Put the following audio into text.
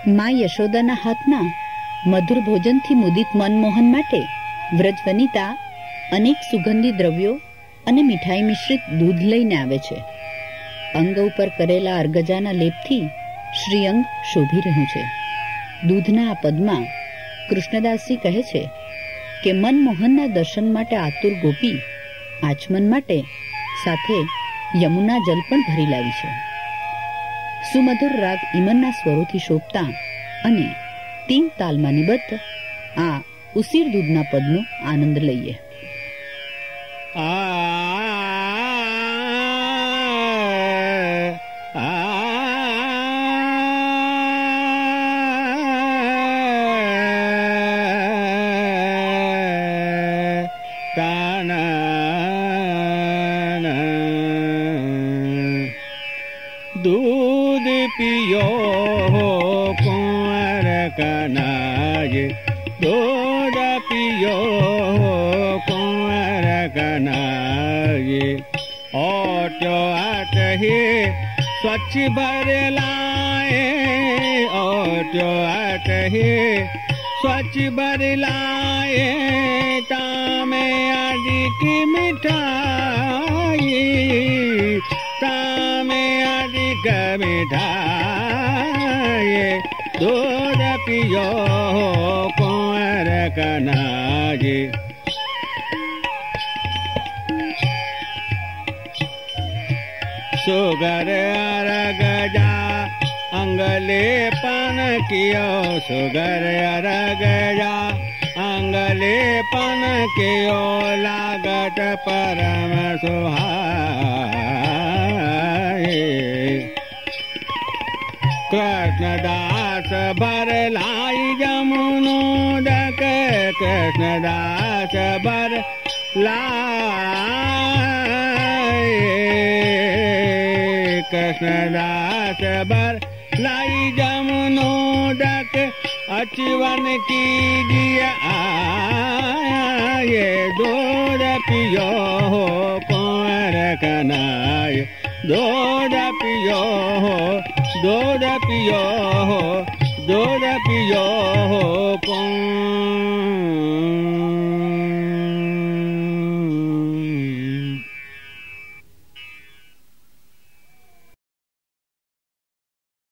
માં યશોદાના હાથના મધુર ભોજનથી મુદિત મનમોહન માટે વ્રજ વનિતા અનેક સુગંધી દ્રવ્યો અને મીઠાઈ મિશ્રિત દૂધ લઈને આવે છે. અંગ ઉપર કરેલા અર્ગજાના લેપથી શ્રીઅંગ શોભી રહ્યું છે. દૂધના આ પદમાં કૃષ્ણદાસજી કહે છે કે મનમોહનના દર્શન માટે આતુર ગોપી આચમન માટે સાથે યમુના જલ પણ ભરી લાવી છે. સુમધુર રાગ ઇમનના સ્વરોથી શોભતા અને તીન તાલમાં નિબદ્ધ આ ઉસીર દૂધના પદનો આનંદ લઈએ. दूध पियो कुंवर कनाए, दूध पियो कुंवर कनाए, ओटो आटहे स्वच्छ भर लाए, ओटो आटहे स्वच्छ भर लाए, तामे आदि की मिठाई, तामे आदि की मिठाई, दूध पियो कुंवर कनाए. सुगर अरगजा अंगले पन कियो, सुगर अरगजा अंगले पन कियो, लागत परम सुहाए. कृष्णदास भर लाई जमुनोदक, कृष्णदास भर लाई, कृष्णदास भर लाई जमुनोदक, अचवन कीजिए आए, दूध पियो कुंवर कनाए, दूध पियो, दूध पियो, दूध पियो कुंवर